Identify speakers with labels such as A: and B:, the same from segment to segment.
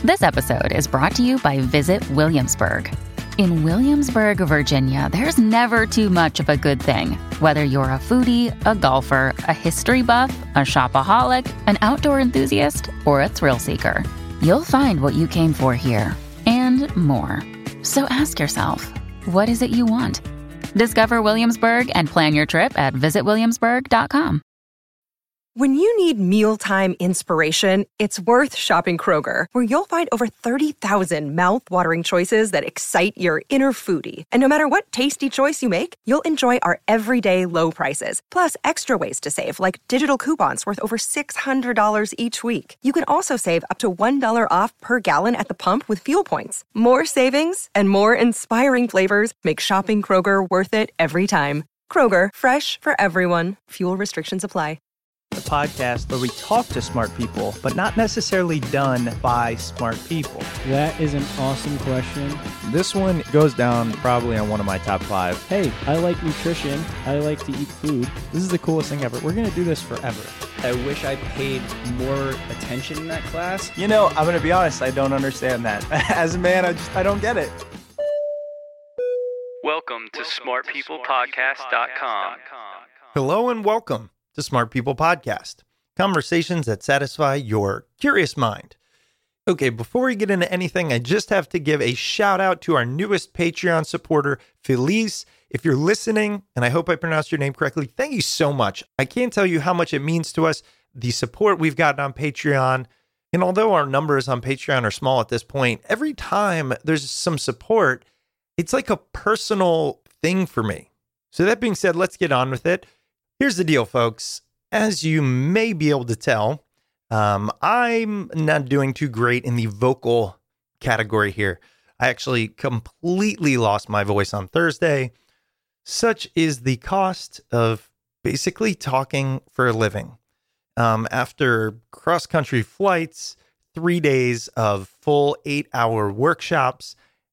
A: This episode is brought to you by Visit Williamsburg. In Williamsburg, Virginia, there's never too much of a good thing. Whether you're a foodie, a golfer, a history buff, a shopaholic, an outdoor enthusiast, or a thrill seeker, you'll find what you came for here and more. So ask yourself, what is it you want? Discover Williamsburg and plan your trip at visitwilliamsburg.com.
B: When you need mealtime inspiration, it's worth shopping Kroger, where you'll find over 30,000 mouth-watering choices that excite your inner foodie. And no matter what tasty choice you make, you'll enjoy our everyday low prices, plus extra ways to save, like digital coupons worth over $600 each week. You can also save up to $1 off per gallon at the pump with fuel points. More savings and more inspiring flavors make shopping Kroger worth it every time. Kroger, fresh for everyone. Fuel restrictions apply.
C: The podcast where we talk to smart people, but not necessarily done by smart people?
D: That is an awesome question.
E: This one goes down probably on one of my top 5.
D: Hey, I like nutrition. I like to eat food.
E: This is the coolest thing ever. We're going to do this forever.
F: I wish I paid more attention in that class.
C: You know, I'm going to be honest, I don't understand that. As a man, I don't get it.
G: Welcome to smartpeoplepodcast.com.
H: Hello and welcome to Smart People Podcast, conversations that satisfy your curious mind. Okay, before we get into anything, I just have to give a shout out to our newest Patreon supporter, Felice. If you're listening, and I hope I pronounced your name correctly, thank you so much. I can't tell you how much it means to us, the support we've gotten on Patreon. And although our numbers on Patreon are small at this point, every time there's some support, it's like a personal thing for me. So that being said, let's get on with it. Here's the deal, folks. As you may be able to tell, I'm not doing too great in the vocal category here. I actually completely lost my voice on Thursday. Such is the cost of basically talking for a living. After cross-country flights, 3 days of full 8-hour workshops,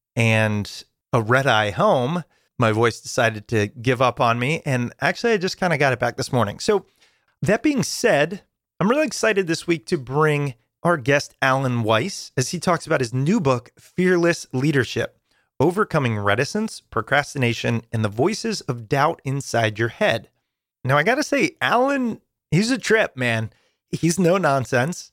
H: and a red-eye home, my voice decided to give up on me, and actually I just kind of got it back this morning. So that being said, I'm really excited this week to bring our guest Alan Weiss as he talks about his new book, Fearless Leadership: Overcoming Reticence, Procrastination, and the Voices of Doubt Inside Your Head. Now I gotta say, Alan, he's a trip, man. He's no nonsense.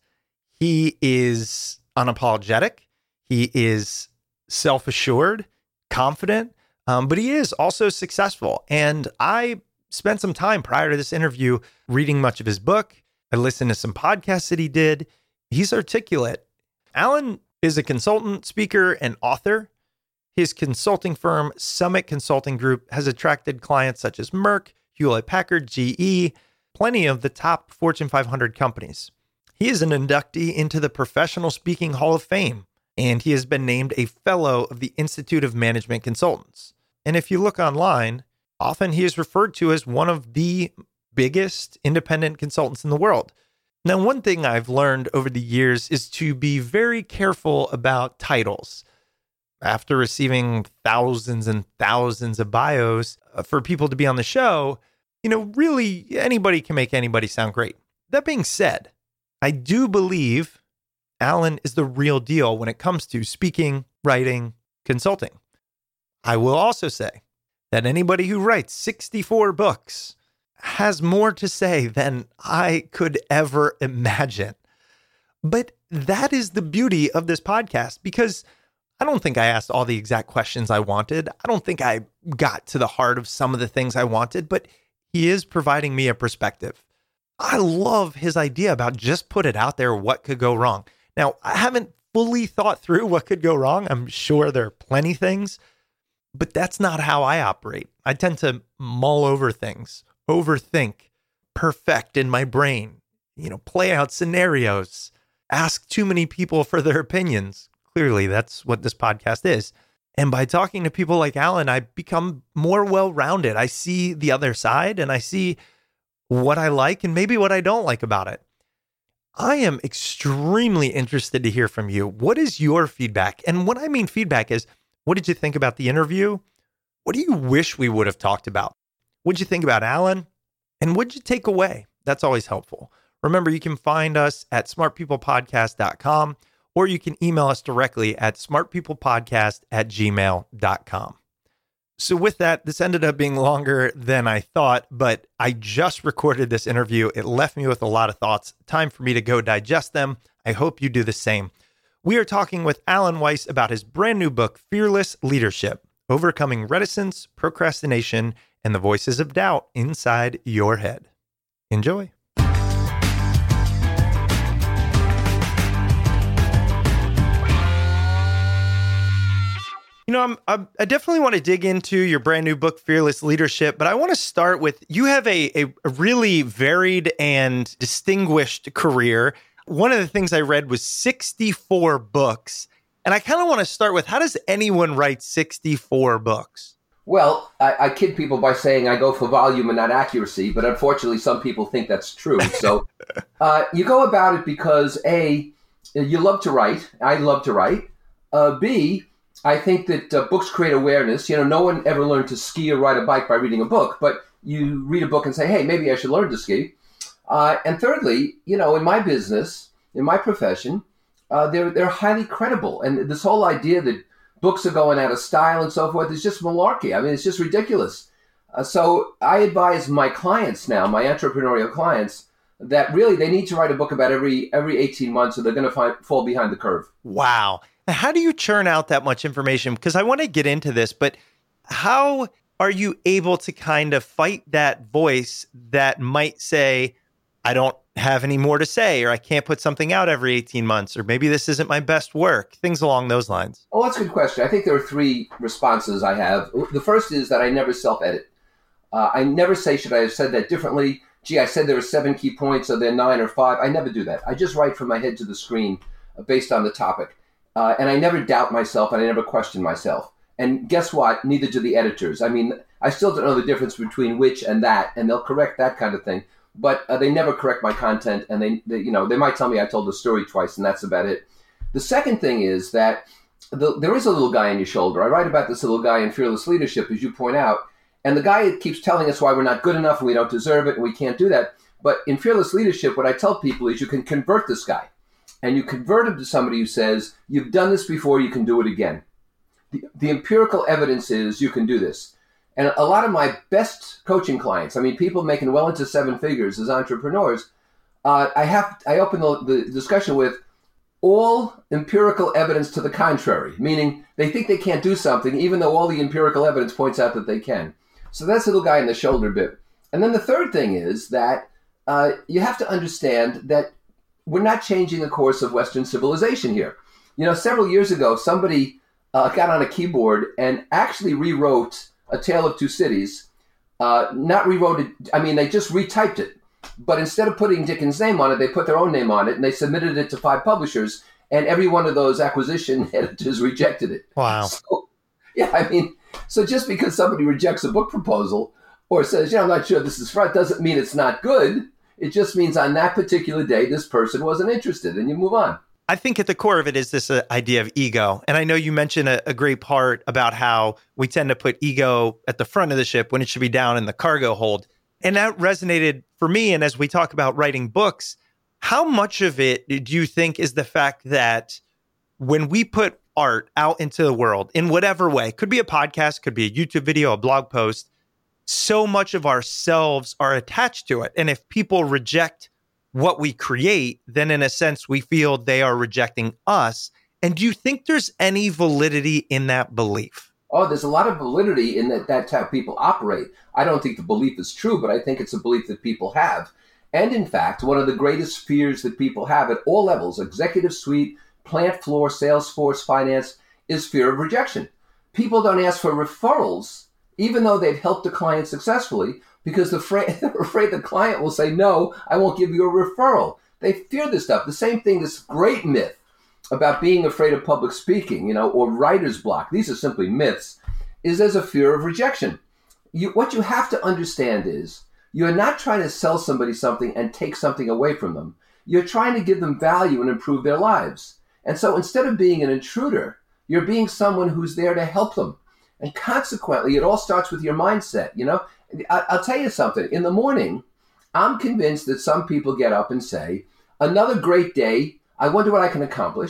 H: He is unapologetic. He is self-assured, confident, but he is also successful. And I spent some time prior to this interview reading much of his book. I listened to some podcasts that he did. He's articulate. Alan is a consultant, speaker, and author. His consulting firm, Summit Consulting Group, has attracted clients such as Merck, Hewlett-Packard, GE, plenty of the top Fortune 500 companies. He is an inductee into the Professional Speaking Hall of Fame, and he has been named a fellow of the Institute of Management Consultants. And if you look online, often he is referred to as one of the biggest independent consultants in the world. Now, one thing I've learned over the years is to be very careful about titles. After receiving thousands and thousands of bios for people to be on the show, really anybody can make anybody sound great. That being said, I do believe Alan is the real deal when it comes to speaking, writing, consulting. I will also say that anybody who writes 64 books has more to say than I could ever imagine. But that is the beauty of this podcast, because I don't think I asked all the exact questions I wanted. I don't think I got to the heart of some of the things I wanted, but he is providing me a perspective. I love his idea about just put it out there, what could go wrong. Now, I haven't fully thought through what could go wrong. I'm sure there are plenty things, but that's not how I operate. I tend to mull over things, overthink, perfect in my brain, play out scenarios, ask too many people for their opinions. Clearly, that's what this podcast is. And by talking to people like Alan, I become more well-rounded. I see the other side and I see what I like and maybe what I don't like about it. I am extremely interested to hear from you. What is your feedback? And what I mean feedback is, what did you think about the interview? What do you wish we would have talked about? What did you think about Alan? And what did you take away? That's always helpful. Remember, you can find us at smartpeoplepodcast.com or you can email us directly at smartpeoplepodcast@gmail.com. So with that, this ended up being longer than I thought, but I just recorded this interview. It left me with a lot of thoughts. Time for me to go digest them. I hope you do the same. We are talking with Alan Weiss about his brand new book, Fearless Leadership: Overcoming Reticence, Procrastination, and the Voices of Doubt Inside Your Head. Enjoy. You know, I definitely want to dig into your brand new book, Fearless Leadership, but I want to start with, you have a really varied and distinguished career. One of the things I read was 64 books, and I kind of want to start with, how does anyone write 64 books?
I: Well, I kid people by saying I go for volume and not accuracy, but unfortunately some people think that's true. So you go about it because A, you love to write. I love to write. B, I think that books create awareness. You know, no one ever learned to ski or ride a bike by reading a book, but you read a book and say, hey, maybe I should learn to ski. And thirdly, you know, in my business, in my profession, they're highly credible. And this whole idea that books are going out of style and so forth is just malarkey. I mean, it's just ridiculous. So I advise my clients now, my entrepreneurial clients, that really they need to write a book about every 18 months or they're going to fall behind the curve.
H: Wow. How do you churn out that much information? Because I want to get into this, but how are you able to kind of fight that voice that might say, I don't have any more to say, or I can't put something out every 18 months, or maybe this isn't my best work, things along those lines?
I: Oh, that's a good question. I think there are three responses I have. The first is that I never self-edit. I never say, should I have said that differently? Gee, I said there were 7 key points, so they're 9 or 5. I never do that. I just write from my head to the screen based on the topic. And I never doubt myself and I never question myself. And guess what? Neither do the editors. I mean, I still don't know the difference between which and that, and they'll correct that kind of thing. But they never correct my content, and they might tell me I told the story twice, and that's about it. The second thing is that there is a little guy on your shoulder. I write about this little guy in Fearless Leadership, as you point out, and the guy keeps telling us why we're not good enough and we don't deserve it and we can't do that. But in Fearless Leadership, what I tell people is you can convert this guy. And you convert him to somebody who says, you've done this before, you can do it again. The empirical evidence is you can do this. And a lot of my best coaching clients, I mean, people making well into 7 figures as entrepreneurs, I open the discussion with all empirical evidence to the contrary, meaning they think they can't do something, even though all the empirical evidence points out that they can. So that's the little guy in the shoulder bit. And then the third thing is that you have to understand that we're not changing the course of Western civilization here. You know, several years ago, somebody got on a keyboard and actually rewrote A Tale of Two Cities. Not rewrote it, I mean, they just retyped it. But instead of putting Dickens' name on it, they put their own name on it, and they submitted it to 5 publishers, and every one of those acquisition editors rejected it.
H: Wow.
I: So, yeah, I mean, so just because somebody rejects a book proposal or says, I'm not sure this is right, doesn't mean it's not good. It just means on that particular day, this person wasn't interested, and you move on.
H: I think at the core of it is this idea of ego. And I know you mentioned a great part about how we tend to put ego at the front of the ship when it should be down in the cargo hold. And that resonated for me. And as we talk about writing books, how much of it do you think is the fact that when we put art out into the world in whatever way, could be a podcast, could be a YouTube video, a blog post, so much of ourselves are attached to it. And if people reject what we create, then in a sense, we feel they are rejecting us. And do you think there's any validity in that belief?
I: Oh, there's a lot of validity in that. That's how people operate. I don't think the belief is true, but I think it's a belief that people have. And in fact, one of the greatest fears that people have at all levels, executive suite, plant floor, sales force, finance, is fear of rejection. People don't ask for referrals, even though they've helped a client successfully, because they're afraid the client will say, no, I won't give you a referral. They fear this stuff. The same thing, this great myth about being afraid of public speaking, or writer's block. These are simply myths, is there's a fear of rejection. What you have to understand is you're not trying to sell somebody something and take something away from them. You're trying to give them value and improve their lives. And so instead of being an intruder, you're being someone who's there to help them. And consequently, it all starts with your mindset. I'll tell you something. In the morning, I'm convinced that some people get up and say, another great day. I wonder what I can accomplish.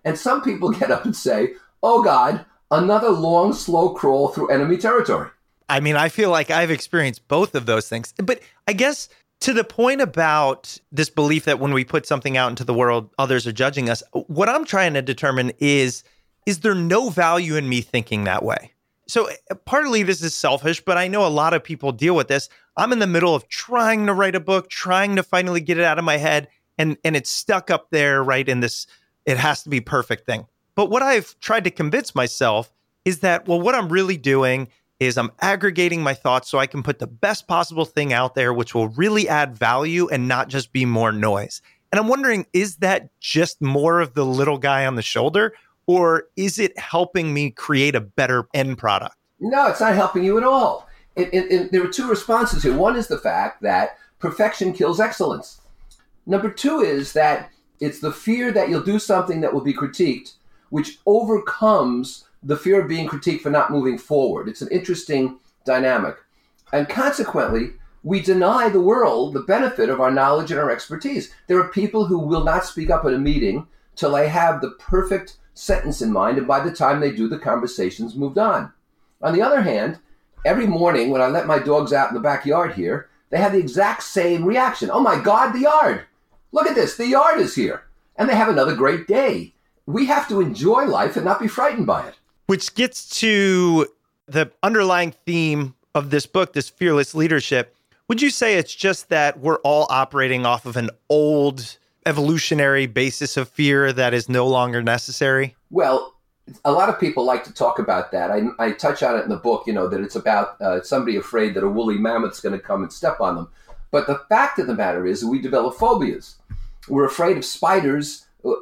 I: And some people get up and say, oh God, another long, slow crawl through enemy territory.
H: I mean, I feel like I've experienced both of those things. But I guess to the point about this belief that when we put something out into the world, others are judging us, what I'm trying to determine is there no value in me thinking that way? So partly this is selfish, but I know a lot of people deal with this. I'm in the middle of trying to write a book, trying to finally get it out of my head, and it's stuck up there, right, in this, it has to be perfect thing. But what I've tried to convince myself is that, well, what I'm really doing is I'm aggregating my thoughts so I can put the best possible thing out there, which will really add value and not just be more noise. And I'm wondering, is that just more of the little guy on the shoulder, or is it helping me create a better end product?
I: No, it's not helping you at all. There are two responses here. One is the fact that perfection kills excellence. Number two is that it's the fear that you'll do something that will be critiqued, which overcomes the fear of being critiqued for not moving forward. It's an interesting dynamic. And consequently, we deny the world the benefit of our knowledge and our expertise. There are people who will not speak up at a meeting till they have the perfect sentence in mind, and by the time they do, the conversation's moved on. On the other hand, every morning when I let my dogs out in the backyard here, they have the exact same reaction. Oh my God, the yard. Look at this, the yard is here. And they have another great day. We have to enjoy life and not be frightened by it.
H: Which gets to the underlying theme of this book, this fearless leadership. Would you say it's just that we're all operating off of an old evolutionary basis of fear that is no longer necessary?
I: Well, a lot of people like to talk about that. I touch on it in the book, that it's about somebody afraid that a woolly mammoth's going to come and step on them. But the fact of the matter is we develop phobias. We're afraid of spiders,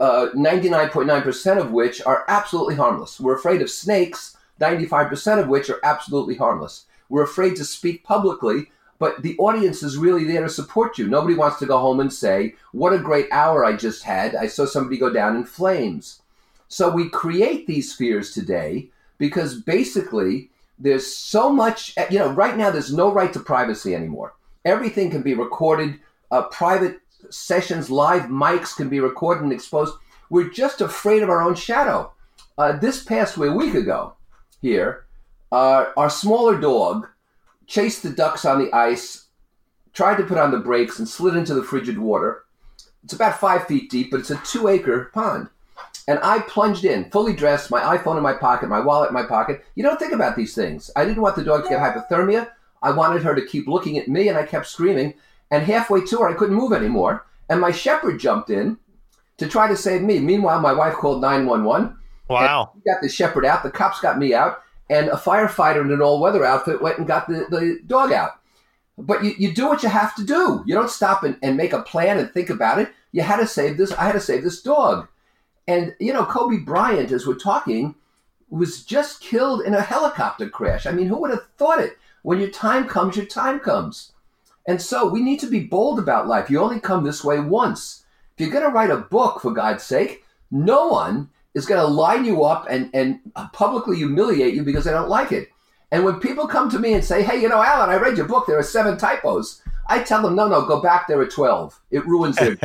I: 99.9% of which are absolutely harmless. We're afraid of snakes, 95% of which are absolutely harmless. We're afraid to speak publicly, but the audience is really there to support you. Nobody wants to go home and say, what a great hour I just had. I saw somebody go down in flames. So we create these fears today because basically there's so much, right now there's no right to privacy anymore. Everything can be recorded. Private sessions, live mics can be recorded and exposed. We're just afraid of our own shadow. This past week ago here, our smaller dog chased the ducks on the ice, tried to put on the brakes, and slid into the frigid water. It's about 5 feet deep, but it's a 2-acre pond. And I plunged in, fully dressed, my iPhone in my pocket, my wallet in my pocket. You don't think about these things. I didn't want the dog to get hypothermia. I wanted her to keep looking at me, and I kept screaming. And halfway to her, I couldn't move anymore. And my shepherd jumped in to try to save me. Meanwhile, my wife called 911.
H: Wow.
I: We got the shepherd out. The cops got me out. And a firefighter in an all-weather outfit went and got the dog out. But you do what you have to do. You don't stop and make a plan and think about it. You had to save this. I had to save this dog. And, Kobe Bryant, as we're talking, was just killed in a helicopter crash. I mean, who would have thought it? When your time comes, your time comes. And so we need to be bold about life. You only come this way once. If you're going to write a book, for God's sake, no one is going to line you up and publicly humiliate you because they don't like it. And when people come to me and say, hey, Alan, I read your book. There are 7 typos. I tell them, no, go back. There are 12. It ruins their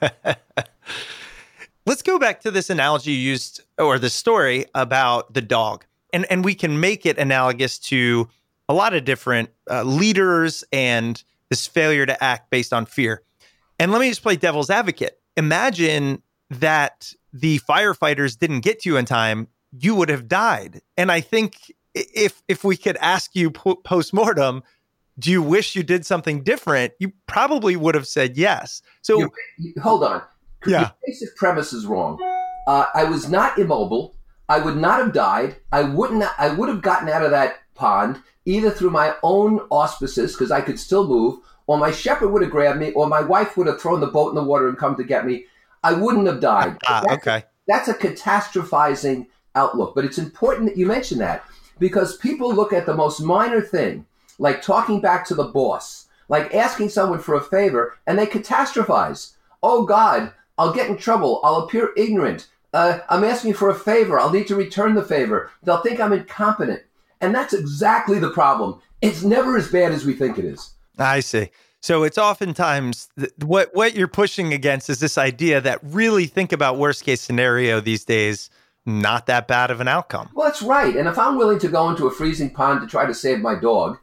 H: Let's go back to this analogy you used, or the story about the dog. And we can make it analogous to a lot of different leaders and this failure to act based on fear. And let me just play devil's advocate. Imagine that the firefighters didn't get to you in time, you would have died. And I think if we could ask you post-mortem, do you wish you did something different? You probably would have said yes. So
I: hold on.
H: Yeah.
I: The basic premise is wrong. I was not immobile. I would not have died. I would have gotten out of that pond either through my own auspices, because I could still move, or my shepherd would have grabbed me, or my wife would have thrown the boat in the water and come to get me. I wouldn't have died.
H: Okay.
I: That's a catastrophizing outlook. But it's important that you mention that, because people look at the most minor thing, like talking back to the boss, like asking someone for a favor, and they catastrophize. Oh, God, I'll get in trouble. I'll appear ignorant. I'm asking for a favor. I'll need to return the favor. They'll think I'm incompetent. And that's exactly the problem. It's never as bad as we think it is.
H: I see. So it's oftentimes what you're pushing against is this idea that really think about worst case scenario these days, not that bad of an outcome.
I: Well, that's right. And if I'm willing to go into a freezing pond to try to save my dog,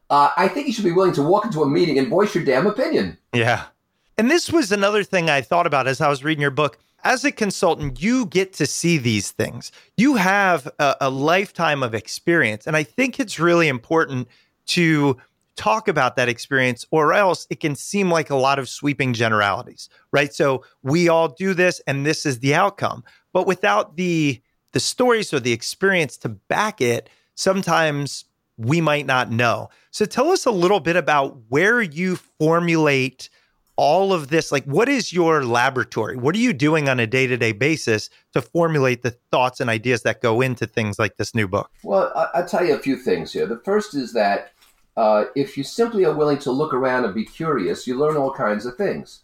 I: I think you should be willing to walk into a meeting and voice your damn opinion.
H: Yeah. And this was another thing I thought about as I was reading your book. As a consultant, you get to see these things. You have a lifetime of experience. And I think it's really important to talk about that experience, or else it can seem like a lot of sweeping generalities, right? So we all do this and this is the outcome. But without the stories or the experience to back it, sometimes we might not know. So tell us a little bit about where you formulate all of this. Like, what is your laboratory? What are you doing on a day-to-day basis to formulate the thoughts and ideas that go into things like this new book?
I: Well, I'll tell you a few things here. The first is that if you simply are willing to look around and be curious, you learn all kinds of things.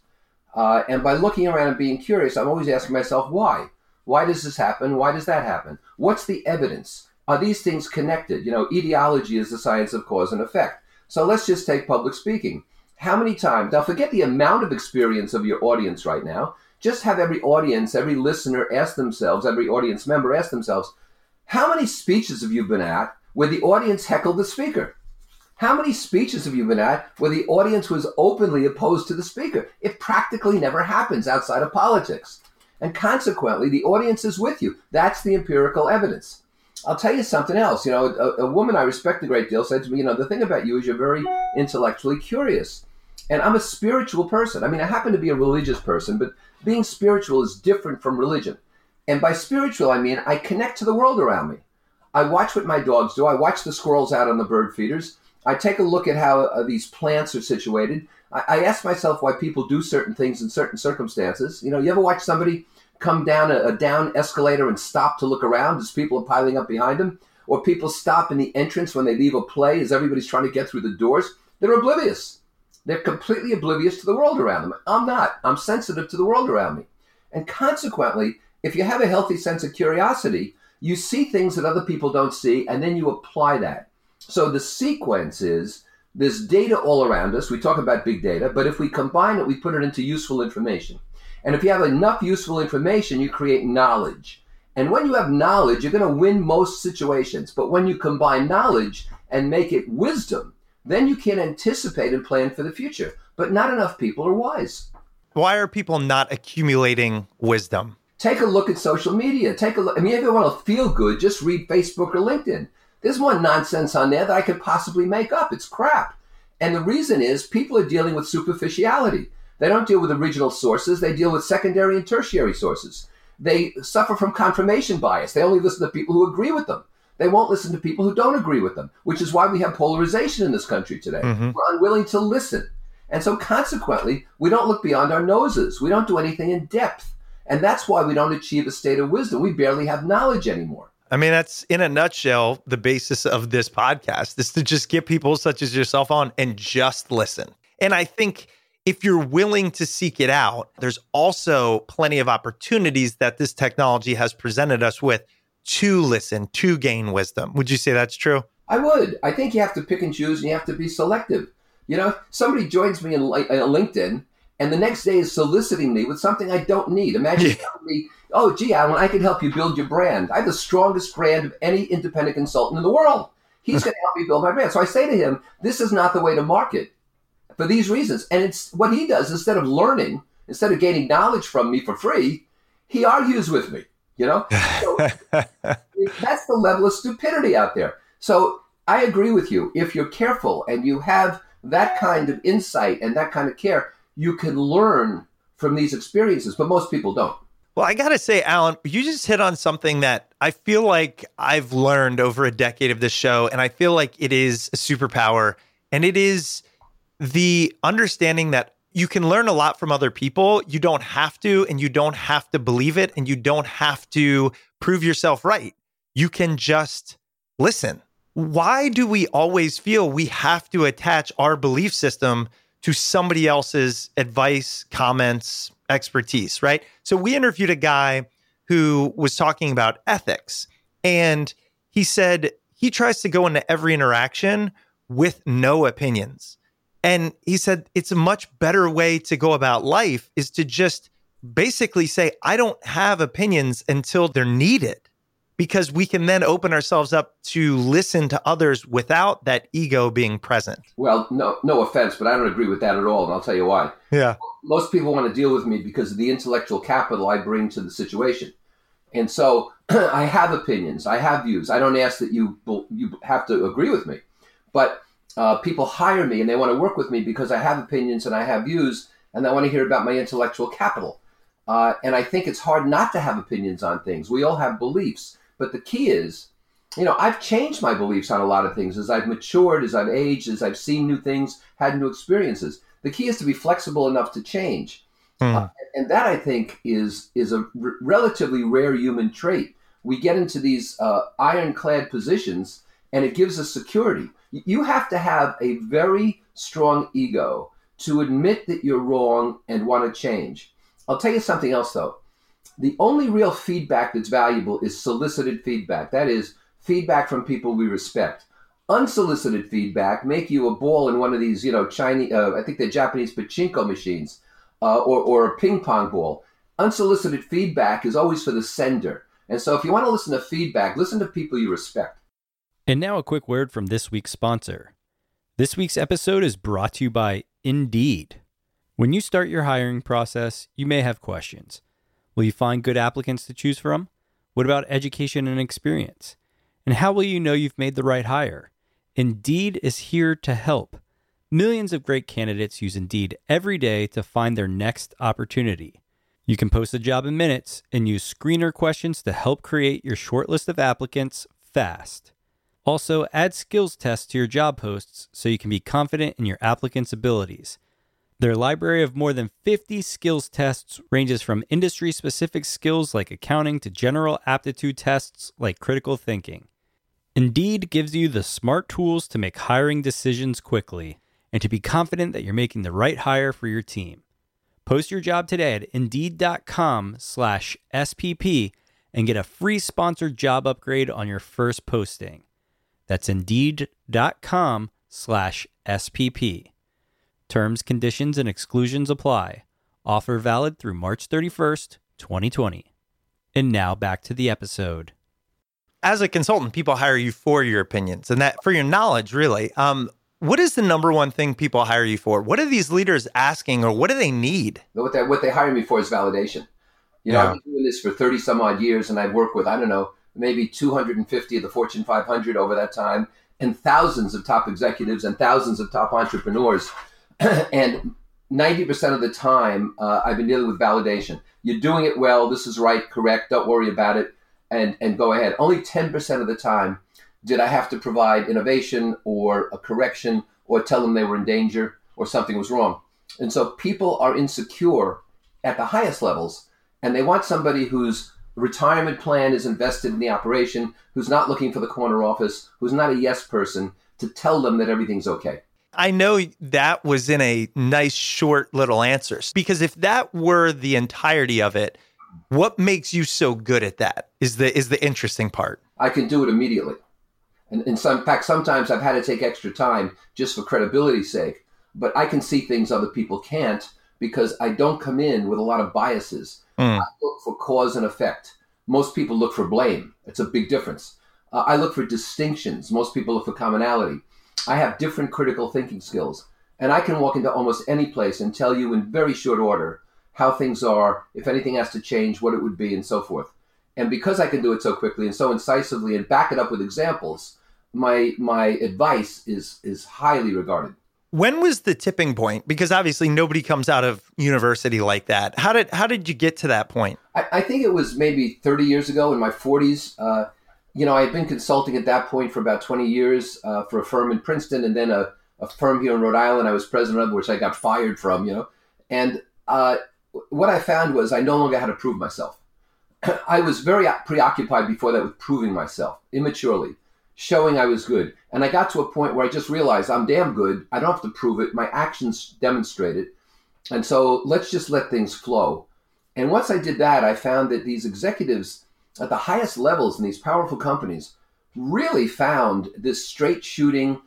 I: And by looking around and being curious, I'm always asking myself, why? Why does this happen? Why does that happen? What's the evidence? Are these things connected? Etiology is the science of cause and effect. So let's just take public speaking. How many times, now forget the amount of experience of your audience right now, just have every audience, every listener ask themselves, every audience member ask themselves, how many speeches have you been at where the audience heckled the speaker? How many speeches have you been at where the audience was openly opposed to the speaker? It practically never happens outside of politics. And consequently, the audience is with you. That's the empirical evidence. I'll tell you something else. A woman I respect a great deal said to me, the thing about you is you're very intellectually curious. And I'm a spiritual person. I happen to be a religious person, but being spiritual is different from religion. And by spiritual, I mean I connect to the world around me. I watch what my dogs do. I watch the squirrels out on the bird feeders. I take a look at how these plants are situated. I ask myself why people do certain things in certain circumstances. You ever watch somebody come down a down escalator and stop to look around as people are piling up behind them? Or people stop in the entrance when they leave a play as everybody's trying to get through the doors? They're oblivious. They're completely oblivious to the world around them. I'm not. I'm sensitive to the world around me. And consequently, if you have a healthy sense of curiosity, you see things that other people don't see, and then you apply that. So the sequence is there's data all around us. We talk about big data, but if we combine it, we put it into useful information. And if you have enough useful information, you create knowledge. And when you have knowledge, you're going to win most situations. But when you combine knowledge and make it wisdom, then you can anticipate and plan for the future. But not enough people are wise.
H: Why are people not accumulating wisdom?
I: Take a look at social media. Take a look. If you want to feel good, just read Facebook or LinkedIn. There's more nonsense on there that I could possibly make up. It's crap. And the reason is people are dealing with superficiality. They don't deal with original sources. They deal with secondary and tertiary sources. They suffer from confirmation bias. They only listen to people who agree with them. They won't listen to people who don't agree with them, which is why we have polarization in this country today. Mm-hmm. We're unwilling to listen. And so consequently, we don't look beyond our noses. We don't do anything in depth. And that's why we don't achieve a state of wisdom. We barely have knowledge anymore.
H: That's in a nutshell, the basis of this podcast is to just get people such as yourself on and just listen. And I think if you're willing to seek it out, there's also plenty of opportunities that this technology has presented us with to listen, to gain wisdom. Would you say that's true?
I: I would. I think you have to pick and choose and you have to be selective. Somebody joins me in LinkedIn and the next day is soliciting me with something I don't need. Imagine telling me, oh, gee, Alan, I can help you build your brand. I have the strongest brand of any independent consultant in the world. He's going to help me build my brand. So I say to him, this is not the way to market for these reasons. And it's what he does. Instead of learning, instead of gaining knowledge from me for free, he argues with me, So that's the level of stupidity out there. So I agree with you. If you're careful and you have that kind of insight and that kind of care, you can learn from these experiences, but most people don't.
H: Well, I got to say, Alan, you just hit on something that I feel like I've learned over a decade of this show, and I feel like it is a superpower, and it is the understanding that you can learn a lot from other people. You don't have to, and you don't have to believe it, and you don't have to prove yourself right. You can just listen. Why do we always feel we have to attach our belief system to somebody else's advice, comments, expertise, right? So we interviewed a guy who was talking about ethics, and he said he tries to go into every interaction with no opinions. And he said it's a much better way to go about life is to just basically say, I don't have opinions until they're needed, because we can then open ourselves up to listen to others without that ego being present.
I: Well, no offense, but I don't agree with that at all, and I'll tell you why.
H: Yeah.
I: Most people want to deal with me because of the intellectual capital I bring to the situation. And so I have opinions, I have views. I don't ask that you have to agree with me, but people hire me and they want to work with me because I have opinions and I have views, and they want to hear about my intellectual capital. And I think it's hard not to have opinions on things. We all have beliefs, but the key is, I've changed my beliefs on a lot of things as I've matured, as I've aged, as I've seen new things, had new experiences. The key is to be flexible enough to change. And that, I think, is a relatively rare human trait. We get into these ironclad positions, and it gives us security. You have to have a very strong ego to admit that you're wrong and want to change. I'll tell you something else, though. The only real feedback that's valuable is solicited feedback. That is, feedback from people we respect. Unsolicited feedback make you a ball in one of these, Chinese, I think they're Japanese pachinko machines, or a ping pong ball. Unsolicited feedback is always for the sender. And so if you want to listen to feedback, listen to people you respect.
F: And now a quick word from this week's sponsor. This week's episode is brought to you by Indeed. When you start your hiring process, you may have questions. Will you find good applicants to choose from? What about education and experience? And how will you know you've made the right hire? Indeed is here to help. Millions of great candidates use Indeed every day to find their next opportunity. You can post a job in minutes and use screener questions to help create your short list of applicants fast. Also, add skills tests to your job posts so you can be confident in your applicants' abilities. Their library of more than 50 skills tests ranges from industry-specific skills like accounting to general aptitude tests like critical thinking. Indeed gives you the smart tools to make hiring decisions quickly and to be confident that you're making the right hire for your team. Post your job today at Indeed.com/SPP and get a free sponsored job upgrade on your first posting. That's Indeed.com/SPP. Terms, conditions, and exclusions apply. Offer valid through March 31st, 2020. And now back to the episode.
H: As a consultant, people hire you for your opinions and that for your knowledge, really. What is the number one thing people hire you for? What are these leaders asking, or what do they need?
I: What they hire me for is validation. I've been doing this for 30 some odd years, and I've worked with, maybe 250 of the Fortune 500 over that time, and thousands of top executives and thousands of top entrepreneurs. And 90% of the time, I've been dealing with validation. You're doing it well. This is right, correct. Don't worry about it, and go ahead. Only 10% of the time did I have to provide innovation or a correction or tell them they were in danger or something was wrong. And so people are insecure at the highest levels, and they want somebody whose retirement plan is invested in the operation, who's not looking for the corner office, who's not a yes person, to tell them that everything's okay.
H: I know that was in a nice, short little answer, because if that were the entirety of it, what makes you so good at that is the interesting part.
I: I can do it immediately. And in fact, sometimes I've had to take extra time just for credibility's sake, but I can see things other people can't because I don't come in with a lot of biases. I look for cause and effect. Most people look for blame. It's a big difference. I look for distinctions. Most people look for commonality. I have different critical thinking skills, and I can walk into almost any place and tell you in very short order how things are, if anything has to change, what it would be, and so forth. And because I can do it so quickly and so incisively and back it up with examples, my advice is highly regarded.
H: When was the tipping point? Because obviously nobody comes out of university like that. How did you get to that point?
I: I think it was maybe 30 years ago in my 40s. I had been consulting at that point for about 20 years for a firm in Princeton, and then a firm here in Rhode Island I was president of, which I got fired from, And what I found was I no longer had to prove myself. I was very preoccupied before that with proving myself, immaturely, showing I was good. And I got to a point where I just realized I'm damn good. I don't have to prove it. My actions demonstrate it. And so let's just let things flow. And once I did that, I found that these executives at the highest levels in these powerful companies really found this straight shooting,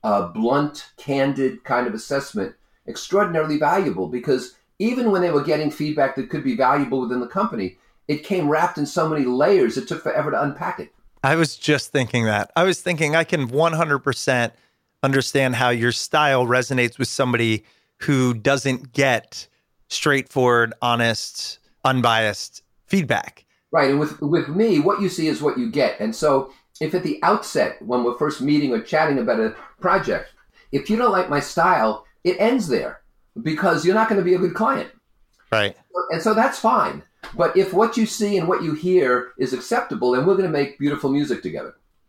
I: blunt, candid kind of assessment extraordinarily valuable, because even when they were getting feedback that could be valuable within the company, it came wrapped in so many layers, it took forever to unpack it.
H: I was just thinking that. I was thinking I can 100% understand how your style resonates with somebody who doesn't get straightforward, honest, unbiased feedback.
I: Right. And with me, what you see is what you get. And so if at the outset, when we're first meeting or chatting about a project, if you don't like my style, it ends there, because you're not going to be a good client.
H: Right.
I: And so that's fine. But if what you see and what you hear is acceptable, then we're going to make beautiful music together.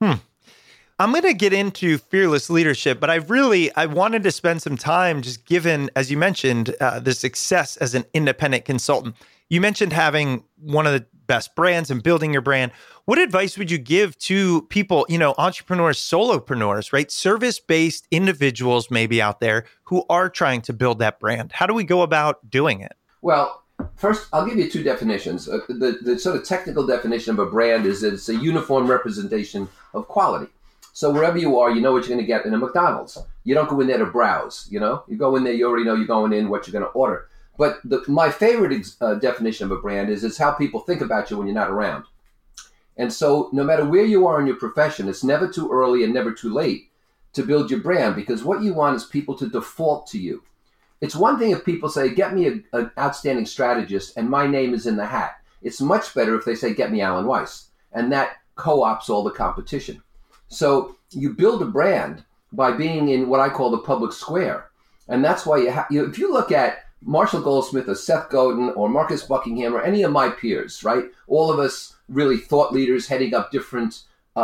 H: I'm going to get into fearless leadership, but I wanted to spend some time just given, as you mentioned, the success as an independent consultant. You mentioned having one of the best brands and building your brand. What advice would you give to people, entrepreneurs, solopreneurs, right? Service-based individuals maybe out there who are trying to build that brand? How do we go about doing it?
I: Well, first, I'll give you two definitions. The sort of technical definition of a brand is that it's a uniform representation of quality. So wherever you are, you know what you're going to get in a McDonald's. You don't go in there to browse, You go in there, you already know you're going in, what you're going to order. But my favorite definition of a brand is it's how people think about you when you're not around. And so no matter where you are in your profession, it's never too early and never too late to build your brand, because what you want is people to default to you. It's one thing if people say, get me an outstanding strategist and my name is in the hat. It's much better if they say, get me Alan Weiss. And that co-ops all the competition. So you build a brand by being in what I call the public square. And that's why if you look at Marshall Goldsmith or Seth Godin or Marcus Buckingham or any of my peers, right? All of us really thought leaders heading up different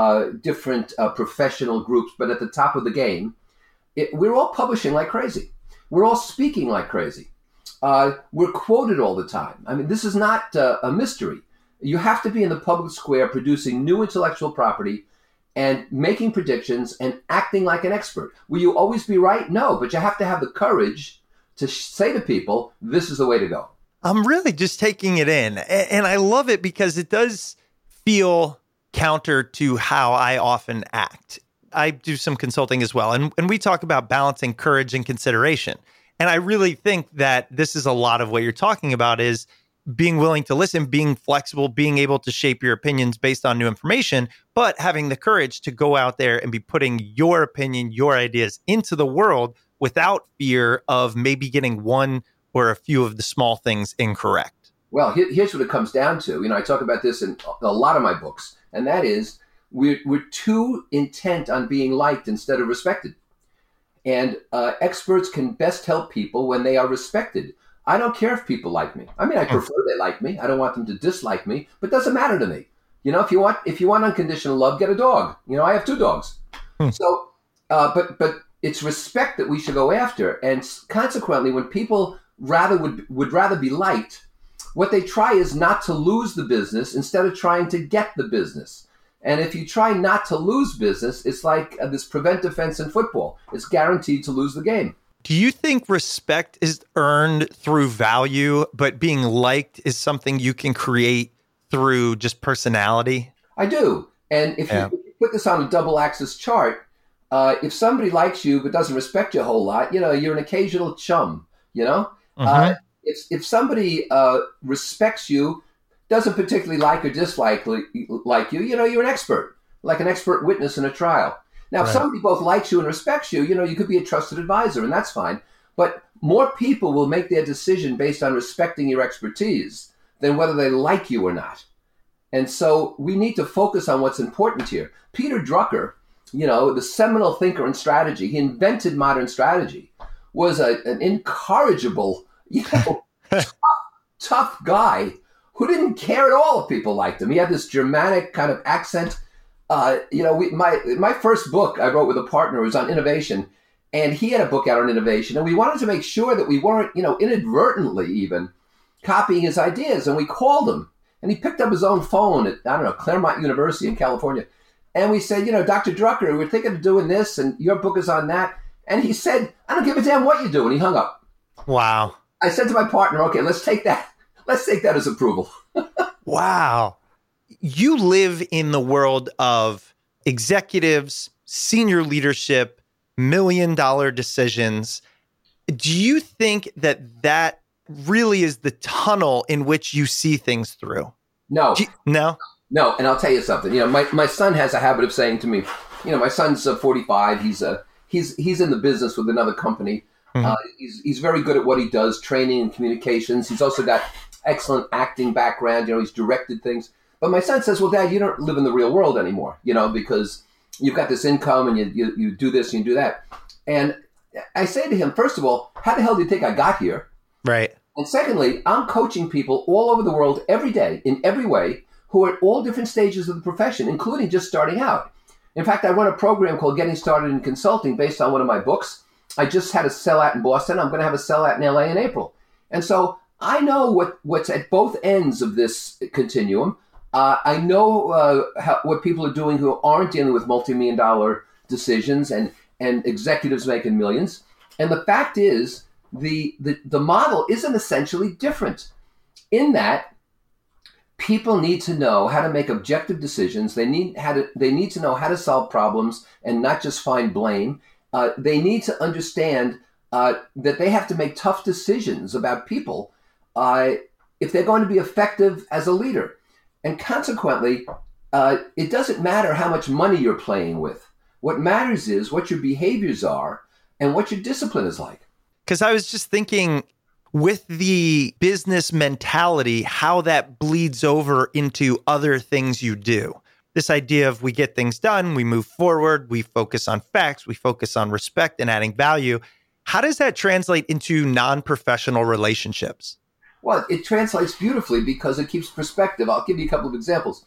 I: professional groups, but at the top of the game, we're all publishing like crazy. We're all speaking like crazy. We're quoted all the time. I mean, this is not a mystery. You have to be in the public square producing new intellectual property and making predictions and acting like an expert. Will you always be right? No, but you have to have the courage to say to people, this is the way to go.
H: I'm really just taking it in. And I love it because it does feel counter to how I often act. I do some consulting as well. And we talk about balancing courage and consideration. And I really think that this is a lot of what you're talking about is being willing to listen, being flexible, being able to shape your opinions based on new information, but having the courage to go out there and be putting your opinion, your ideas into the world without fear of maybe getting one or a few of the small things incorrect.
I: Well, here's what it comes down to. I talk about this in a lot of my books, and that is we're too intent on being liked instead of respected. And experts can best help people when they are respected. I don't care if people like me. I mean, I prefer they like me. I don't want them to dislike me, but it doesn't matter to me. If you want unconditional love, get a dog. I have 2 dogs. So, but it's respect that we should go after. And consequently, when people would rather be liked, what they try is not to lose the business instead of trying to get the business. And if you try not to lose business, it's like this prevent defense in football. It's guaranteed to lose the game.
H: Do you think respect is earned through value, but being liked is something you can create through just personality?
I: I do. And if you put this on a double axis chart, if somebody likes you but doesn't respect you a whole lot, you're an occasional chum, If somebody respects you, doesn't particularly like or dislike like you, you're an expert, like an expert witness in a trial. Now, if somebody both likes you and respects you, you could be a trusted advisor, and that's fine. But more people will make their decision based on respecting your expertise than whether they like you or not. And so we need to focus on what's important here. Peter Drucker, the seminal thinker in strategy, he invented modern strategy, was an incorrigible, tough guy who didn't care at all if people liked him. He had this Germanic kind of accent. My first book I wrote with a partner was on innovation, and he had a book out on innovation, and we wanted to make sure that we weren't, inadvertently even copying his ideas. And we called him, and he picked up his own phone at, Claremont University in California. And we said, Dr. Drucker, we're thinking of doing this, and your book is on that. And he said, I don't give a damn what you do. And he hung up.
H: Wow.
I: I said to my partner, okay, let's take that as approval.
H: Wow. You live in the world of executives, senior leadership, million-dollar decisions. Do you think that really is the tunnel in which you see things through?
I: No.
H: No?
I: No, and I'll tell you something. My son has a habit of saying to me, my son's 45. He's in the business with another company. Mm-hmm. He's very good at what he does, training and communications. He's also got excellent acting background. He's directed things. But my son says, well, Dad, you don't live in the real world anymore, because you've got this income and you do this and you do that. And I say to him, first of all, how the hell do you think I got here?
H: Right.
I: And secondly, I'm coaching people all over the world every day in every way who are at all different stages of the profession, including just starting out. In fact, I run a program called Getting Started in Consulting based on one of my books. I just had a sellout in Boston. I'm going to have a sellout in LA in April. And so I know what's at both ends of this continuum. I know what people are doing who aren't dealing with multi-million-dollar decisions and executives making millions. And the fact is, the model isn't essentially different in that people need to know how to make objective decisions. They need to know how to solve problems and not just find blame. They need to understand that they have to make tough decisions about people if they're going to be effective as a leader. And consequently, it doesn't matter how much money you're playing with. What matters is what your behaviors are and what your discipline is like.
H: Because I was just thinking with the business mentality, how that bleeds over into other things you do. This idea of we get things done, we move forward, we focus on facts, we focus on respect and adding value. How does that translate into non-professional relationships?
I: Well, it translates beautifully because it keeps perspective. I'll give you a couple of examples.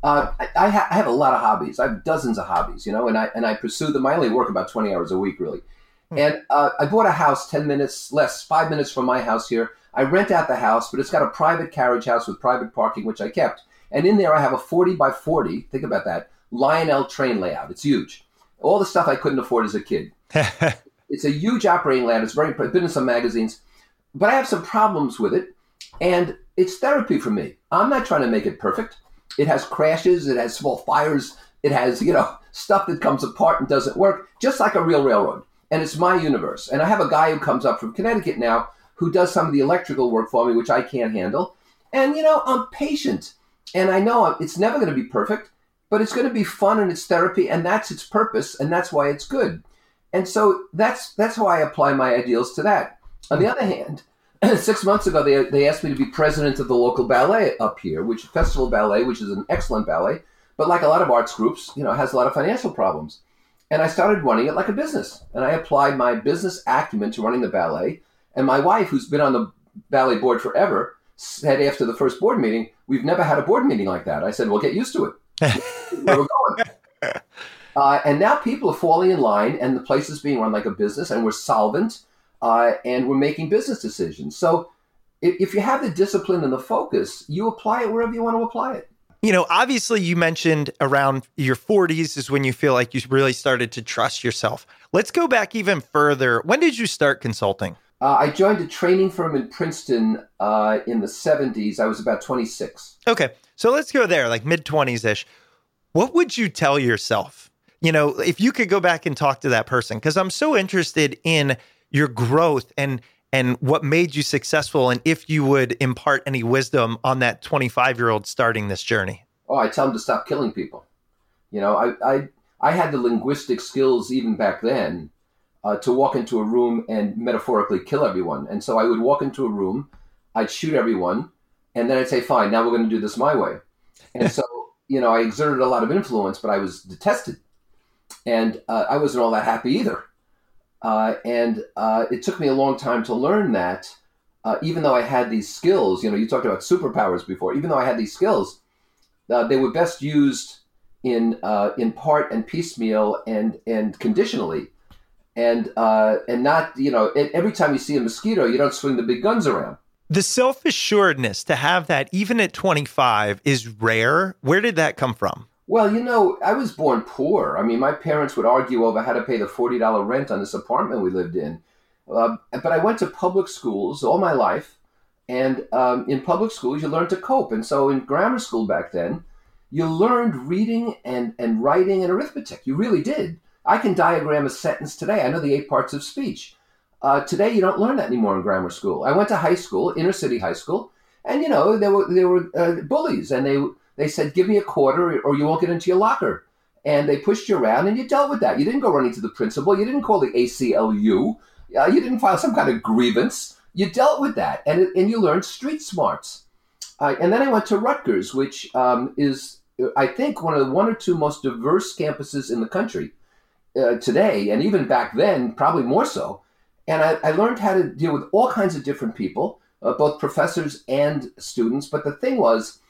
I: I have a lot of hobbies. I have dozens of hobbies, and I pursue them. I only work about 20 hours a week, really. And I bought a house 5 minutes from my house here. I rent out the house, but it's got a private carriage house with private parking, which I kept. And in there, I have a 40 by 40, think about that, Lionel train layout. It's huge. All the stuff I couldn't afford as a kid. It's a huge operating layout. It's been in some magazines. But I have some problems with it. And it's therapy for me. I'm not trying to make it perfect. It has crashes. It has small fires. It has, stuff that comes apart and doesn't work, just like a real railroad. And it's my universe. And I have a guy who comes up from Connecticut now who does some of the electrical work for me, which I can't handle. And, I'm patient. And I know it's never going to be perfect, but it's going to be fun and it's therapy. And that's its purpose. And that's why it's good. And so that's how I apply my ideals to that. On the other hand, 6 months ago, they asked me to be president of the local ballet up here, Festival Ballet, which is an excellent ballet, but like a lot of arts groups, has a lot of financial problems. And I started running it like a business. And I applied my business acumen to running the ballet. And my wife, who's been on the ballet board forever, said after the first board meeting, we've never had a board meeting like that. I said, well, get used to it. Where we're going. And now people are falling in line and the place is being run like a business and we're solvent. And we're making business decisions. So if you have the discipline and the focus, you apply it wherever you want to apply it.
H: Obviously you mentioned around your 40s is when you feel like you really started to trust yourself. Let's go back even further. When did you start consulting?
I: I joined a training firm in Princeton in the 70s. I was about 26.
H: Okay. So let's go there, like mid-20s-ish. What would you tell yourself? If you could go back and talk to that person, because I'm so interested in your growth and what made you successful, and if you would impart any wisdom on that 25-year-old starting this journey.
I: Oh, I tell them to stop killing people. I had the linguistic skills even back then to walk into a room and metaphorically kill everyone. And so I would walk into a room, I'd shoot everyone, and then I'd say, fine, now we're going to do this my way. And so, I exerted a lot of influence, but I was detested. And I wasn't all that happy either. And it took me a long time to learn that, even though I had these skills, you talked about superpowers before, even though I had these skills, they were best used in part and piecemeal and conditionally. And not, every time you see a mosquito, you don't swing the big guns around.
H: The self-assuredness to have that, even at 25, is rare. Where did that come from?
I: Well, I was born poor. I mean, my parents would argue over how to pay the $40 rent on this apartment we lived in. But I went to public schools all my life. And in public schools, you learn to cope. And so in grammar school back then, you learned reading and writing and arithmetic. You really did. I can diagram a sentence today. I know the 8 parts of speech. Today, you don't learn that anymore in grammar school. I went to high school, inner city high school, and there were bullies, and they said, "Give me a quarter, or you won't get into your locker." And they pushed you around, and you dealt with that. You didn't go running to the principal. You didn't call the ACLU. You didn't file some kind of grievance. You dealt with that, and you learned street smarts. And then I went to Rutgers, which is, I think, one or two most diverse campuses in the country today, and even back then, probably more so. And I learned how to deal with all kinds of different people, both professors and students. But the thing was,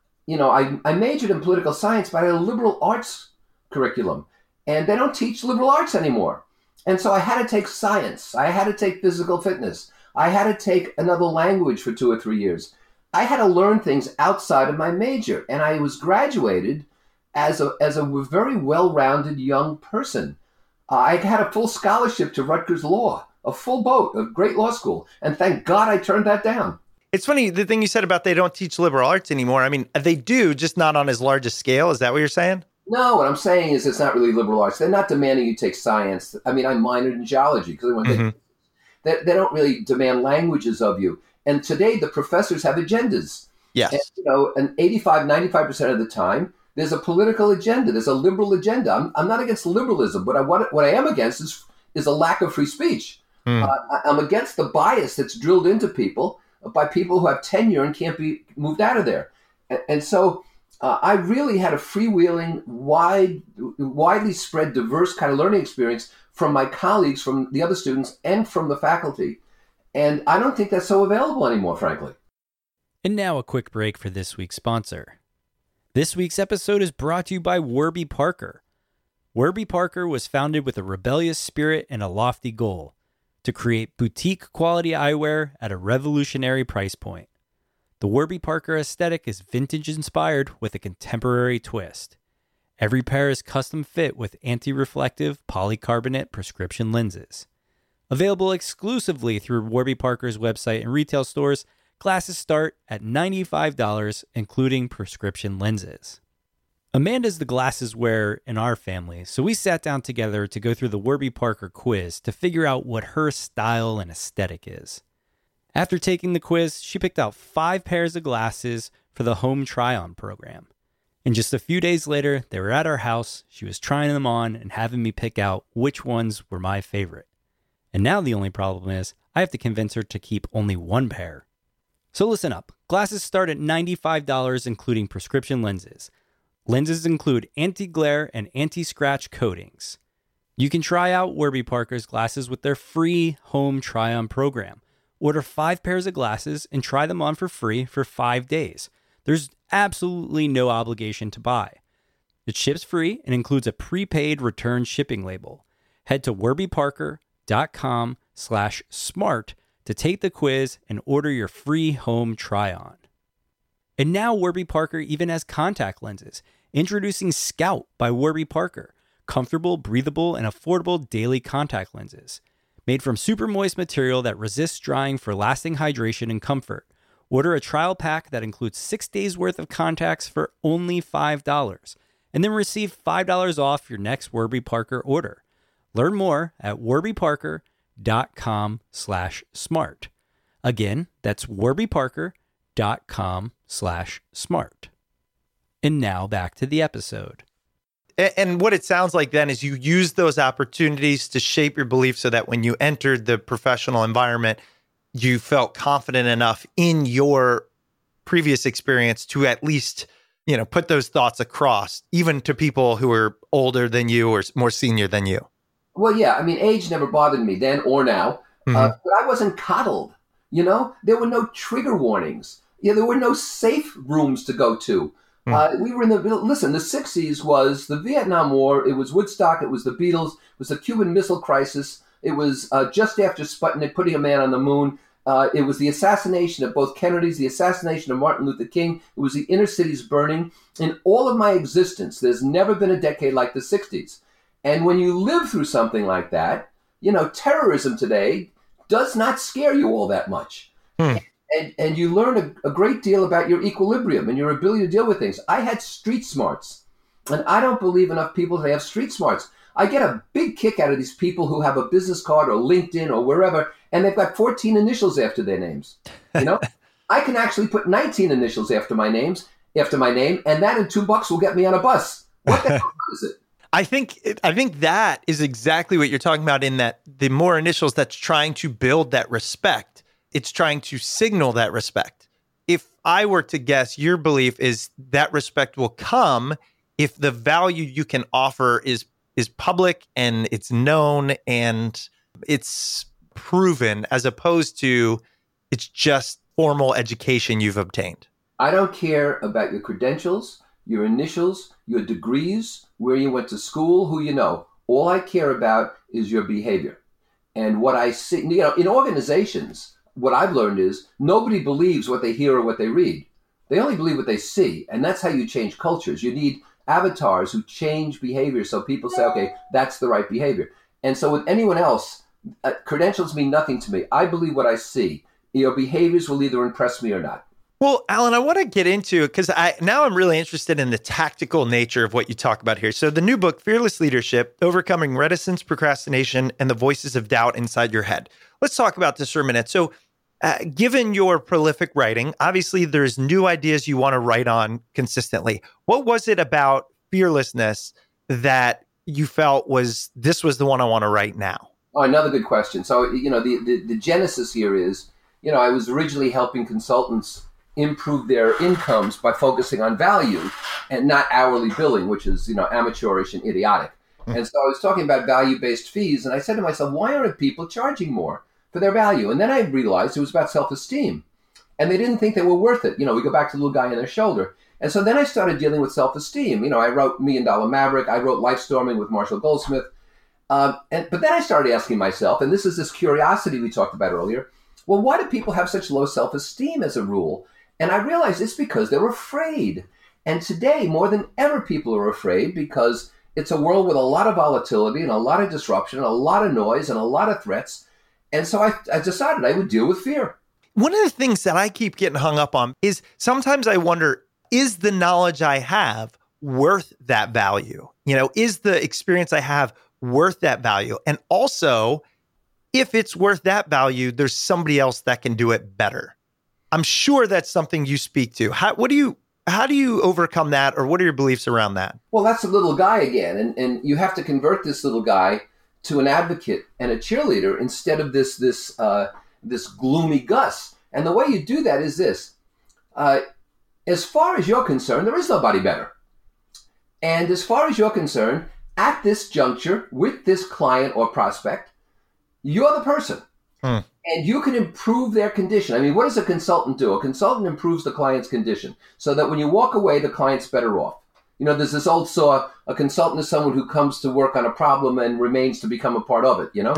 I: I majored in political science, but I had a liberal arts curriculum, and they don't teach liberal arts anymore. And so I had to take science. I had to take physical fitness. I had to take another language for 2 or 3 years. I had to learn things outside of my major, and I was graduated as a very well-rounded young person. I had a full scholarship to Rutgers Law, a full boat, a great law school, and thank God I turned that down.
H: It's funny, the thing you said about they don't teach liberal arts anymore. I mean, they do, just not on as large a scale. Is that what you're saying?
I: No, what I'm saying is it's not really liberal arts. They're not demanding you take science. I mean, I minored in geology because they don't really demand languages of you. And today, the professors have agendas.
H: Yes.
I: And 85, 95% of the time, there's a political agenda. There's a liberal agenda. I'm not against liberalism, but what I am against is a lack of free speech. I'm against the bias that's drilled into people by people who have tenure and can't be moved out of there. And so I really had a freewheeling, widely spread, diverse kind of learning experience from my colleagues, from the other students, and from the faculty. And I don't think that's so available anymore, frankly.
F: And now a quick break for this week's sponsor. This week's episode is brought to you by Warby Parker. Warby Parker was founded with a rebellious spirit and a lofty goal: to create boutique quality eyewear at a revolutionary price point. The Warby Parker aesthetic is vintage inspired with a contemporary twist. Every pair is custom fit with anti-reflective polycarbonate prescription lenses. Available exclusively through Warby Parker's website and retail stores, glasses start at $95, including prescription lenses. Amanda's the glasses wearer in our family, so we sat down together to go through the Warby Parker quiz to figure out what her style and aesthetic is. After taking the quiz, she picked out 5 pairs of glasses for the home try-on program. And just a few days later, they were at our house, she was trying them on and having me pick out which ones were my favorite. And now the only problem is, I have to convince her to keep only 1 pair. So listen up, glasses start at $95 including prescription lenses. Lenses include anti-glare and anti-scratch coatings. You can try out Warby Parker's glasses with their free home try-on program. Order 5 pairs of glasses and try them on for free for 5 days. There's absolutely no obligation to buy. It ships free and includes a prepaid return shipping label. Head to warbyparker.com/smart to take the quiz and order your free home try-on. And now Warby Parker even has contact lenses. Introducing Scout by Warby Parker. Comfortable, breathable, and affordable daily contact lenses. Made from super moist material that resists drying for lasting hydration and comfort. Order a trial pack that includes 6 days worth of contacts for only $5. And then receive $5 off your next Warby Parker order. Learn more at warbyparker.com/smart. Again, that's warbyparker.com/smart. And now back to the episode.
H: And what it sounds like then is you use those opportunities to shape your beliefs so that when you entered the professional environment, you felt confident enough in your previous experience to at least, put those thoughts across, even to people who are older than you or more senior than you.
I: Well, yeah, I mean, age never bothered me then or now, but I wasn't coddled. There were no trigger warnings. There were no safe rooms to go to. We were in the 60s was the Vietnam War. It was Woodstock. It was the Beatles. It was the Cuban Missile Crisis. It was just after Sputnik putting a man on the moon. It was the assassination of both Kennedys, the assassination of Martin Luther King. It was the inner cities burning. In all of my existence, there's never been a decade like the 60s. And when you live through something like that, terrorism today does not scare you all that much. And you learn a great deal about your equilibrium and your ability to deal with things. I had street smarts, and I don't believe enough people today have street smarts. I get a big kick out of these people who have a business card or LinkedIn or wherever, and they've got 14 initials after their names. You know, I can actually put 19 initials after my name, and that and $2 will get me on a bus. What the hell is it?
H: I think that is exactly what you're talking about, in that the more initials, that's trying to build that respect. It's trying to signal that respect. If I were to guess, your belief is that respect will come if the value you can offer is public and it's known and it's proven, as opposed to it's just formal education you've obtained.
I: I don't care about your credentials, your initials, your degrees, where you went to school, who you know. All I care about is your behavior. And what I see, you know, in organizations, what I've learned is nobody believes what they hear or what they read. They only believe what they see. And that's how you change cultures. You need avatars who change behavior so people say, okay, that's the right behavior. And so with anyone else, credentials mean nothing to me. I believe what I see. Your behaviors will either impress me or not.
H: Well, Alan, I want to get into it because I'm really interested in the tactical nature of what you talk about here. So the new book, Fearless Leadership, Overcoming Reticence, Procrastination, and the Voices of Doubt Inside Your Head. Let's talk about this for a minute. So given your prolific writing, obviously there's new ideas you want to write on consistently. What was it about fearlessness that you felt this was the one I want to write now?
I: Oh, another good question. So, you know, the genesis here is, you know, I was originally helping consultants improve their incomes by focusing on value and not hourly billing, which is, you know, amateurish and idiotic. And so I was talking about value-based fees, and I said to myself, why aren't people charging more for their value? And then I realized it was about self-esteem, and they didn't think they were worth it. You know, we go back to the little guy on their shoulder. And so then I started dealing with self-esteem. You know, I wrote $1 Million Maverick. I wrote Life Storming with Marshall Goldsmith. But then I started asking myself, and this is this curiosity we talked about earlier, well, why do people have such low self-esteem as a rule? And I realized it's because they're afraid. And today, more than ever, people are afraid because it's a world with a lot of volatility and a lot of disruption, and a lot of noise and a lot of threats. And so I decided I would deal with fear.
H: One of the things that I keep getting hung up on is sometimes I wonder, is the knowledge I have worth that value? You know, is the experience I have worth that value? And also, if it's worth that value, there's somebody else that can do it better. I'm sure that's something you speak to. How do you overcome that, or what are your beliefs around that?
I: Well, that's a little guy again, and you have to convert this little guy to an advocate and a cheerleader instead of this gloomy Gus. And the way you do that is this: as far as you're concerned, there is nobody better. And as far as you're concerned, at this juncture with this client or prospect, you're the person. And you can improve their condition. I mean, what does a consultant do? A consultant improves the client's condition so that when you walk away, the client's better off. You know, there's this old saw, a consultant is someone who comes to work on a problem and remains to become a part of it, you know?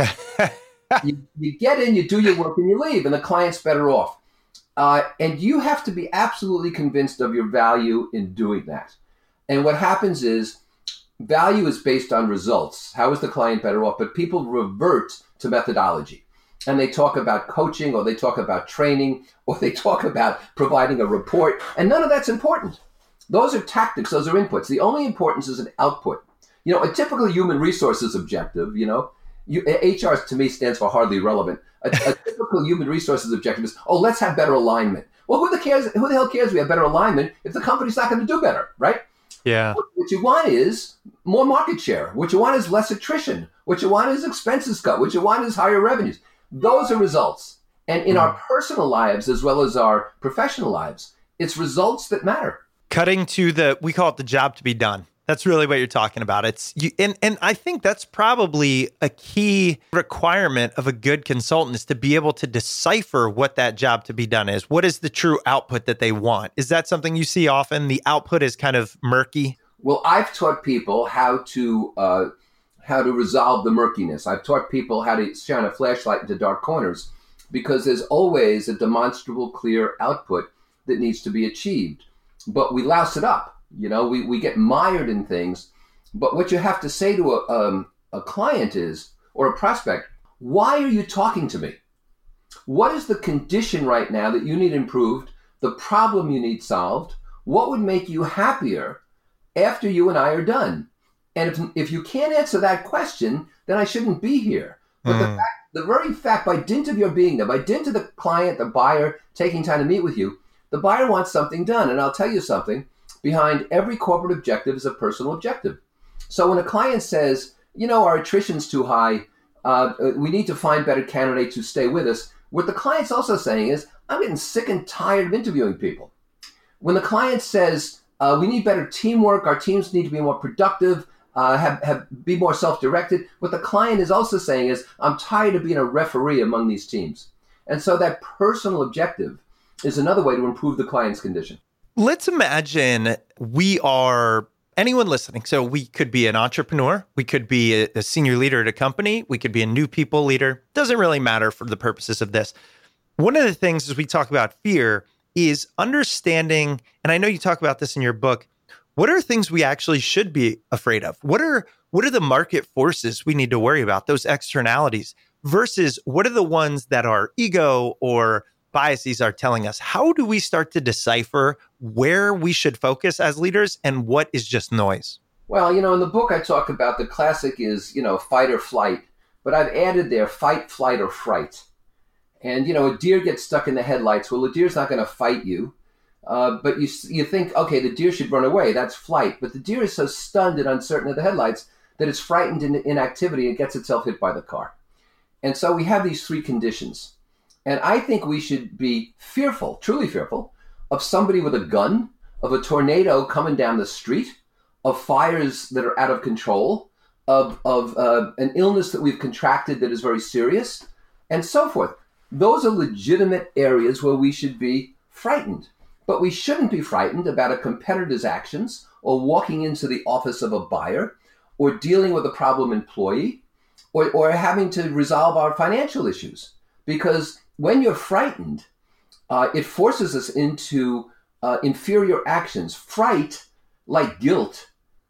I: you get in, you do your work, and you leave, and the client's better off. And you have to be absolutely convinced of your value in doing that. And what happens is value is based on results. How is the client better off? But people revert to methodology. And they talk about coaching, or they talk about training, or they talk about providing a report. And none of that's important. Those are tactics. Those are inputs. The only importance is an output. You know, a typical human resources objective, you know, HR to me stands for hardly relevant. A typical human resources objective is, oh, let's have better alignment. Well, who the hell cares we have better alignment if the company's not going to do better, right?
H: Yeah.
I: What you want is more market share. What you want is less attrition. What you want is expenses cut. What you want is higher revenues. Those are results. And in our personal lives, as well as our professional lives, it's results that matter.
H: Cutting to we call it the job to be done. That's really what you're talking about. And I think that's probably a key requirement of a good consultant, is to be able to decipher what that job to be done is. What is the true output that they want? Is that something you see often? The output is kind of murky.
I: Well, I've taught people how to resolve the murkiness. I've taught people how to shine a flashlight into dark corners, because there's always a demonstrable, clear output that needs to be achieved. But we louse it up. You know, we get mired in things. But what you have to say to a client is, or a prospect, why are you talking to me? What is the condition right now that you need improved, the problem you need solved? What would make you happier after you and I are done? And if you can't answer that question, then I shouldn't be here. But the very fact, by dint of your being there, by dint of the client, the buyer, taking time to meet with you, the buyer wants something done. And I'll tell you something, behind every corporate objective is a personal objective. So when a client says, our attrition's too high, we need to find better candidates who stay with us, what the client's also saying is, I'm getting sick and tired of interviewing people. When the client says, we need better teamwork, our teams need to be more productive, be more self-directed, what the client is also saying is, I'm tired of being a referee among these teams. And so that personal objective is another way to improve the client's condition.
H: Let's imagine we are anyone listening. So we could be an entrepreneur. We could be a senior leader at a company. We could be a new people leader. Doesn't really matter for the purposes of this. One of the things as we talk about fear is understanding, and I know you talk about this in your book, what are things we actually should be afraid of? What are the market forces we need to worry about, those externalities, versus what are the ones that our ego or biases are telling us? How do we start to decipher where we should focus as leaders and what is just noise?
I: Well, in the book I talk about the classic is, fight or flight, but I've added there fight, flight, or fright. And, a deer gets stuck in the headlights. Well, the deer's not going to fight you. But you think, okay, the deer should run away. That's flight. But the deer is so stunned and uncertain of the headlights that it's frightened in inactivity and gets itself hit by the car. And so we have these three conditions. And I think we should be fearful, truly fearful, of somebody with a gun, of a tornado coming down the street, of fires that are out of control, of an illness that we've contracted that is very serious, and so forth. Those are legitimate areas where we should be frightened. But we shouldn't be frightened about a competitor's actions or walking into the office of a buyer or dealing with a problem employee or having to resolve our financial issues. Because when you're frightened, it forces us into inferior actions. Fright, like guilt,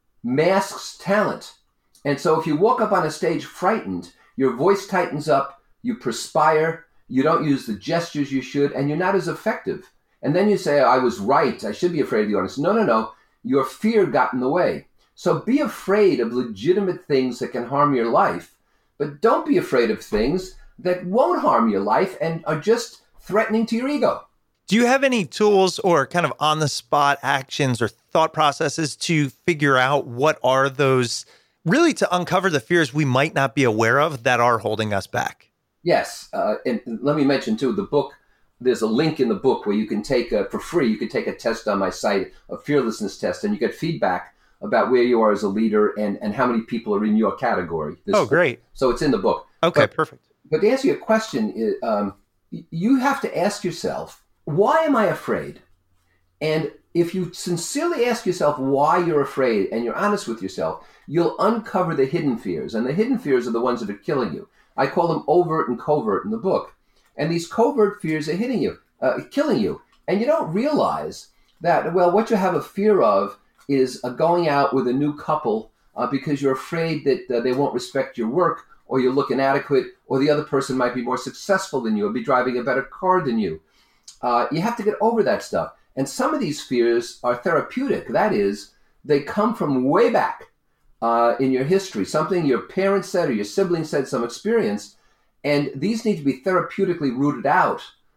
I: masks talent. And so if you walk up on a stage frightened, your voice tightens up, you perspire, you don't use the gestures you should, and you're not as effective. And then you say, I was right, I should be afraid of the audience. No. Your fear got in the way. So be afraid of legitimate things that can harm your life, but don't be afraid of things that won't harm your life and are just threatening to your ego.
H: Do you have any tools or kind of on-the-spot actions or thought processes to figure out what are those, really to uncover the fears we might not be aware of that are holding us back?
I: Yes. And let me mention, too, the book, there's a link in the book where you can take, for free, you can take a test on my site, a fearlessness test, and you get feedback about where you are as a leader and how many people are in your category.
H: Great.
I: So it's in the book.
H: Okay, perfect.
I: But to answer your question, you have to ask yourself, why am I afraid? And if you sincerely ask yourself why you're afraid and you're honest with yourself, you'll uncover the hidden fears. And the hidden fears are the ones that are killing you. I call them overt and covert in the book. And these covert fears are hitting you, killing you. And you don't realize that, what you have a fear of is going out with a new couple because you're afraid that they won't respect your work, or you look inadequate, or the other person might be more successful than you, or be driving a better car than you. You have to get over that stuff. And some of these fears are therapeutic. That is, they come from way back in your history, something your parents said or your siblings said, some experience. And these need to be therapeutically rooted out,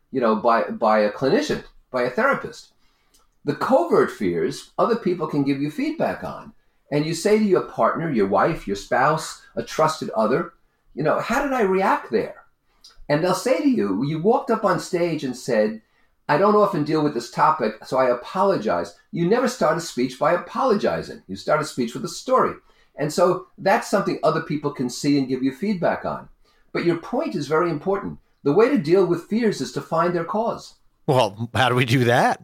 I: by a clinician, by a therapist. The covert fears, other people can give you feedback on. And you say to your partner, your wife, your spouse, a trusted other, how did I react there? And they'll say to you, you walked up on stage and said, I don't often deal with this topic, so I apologize. You never start a speech by apologizing. You start a speech with a story. And so that's something other people can see and give you feedback on. But your point is very important. The way to deal with fears is to find their cause.
H: Well, how do we do that?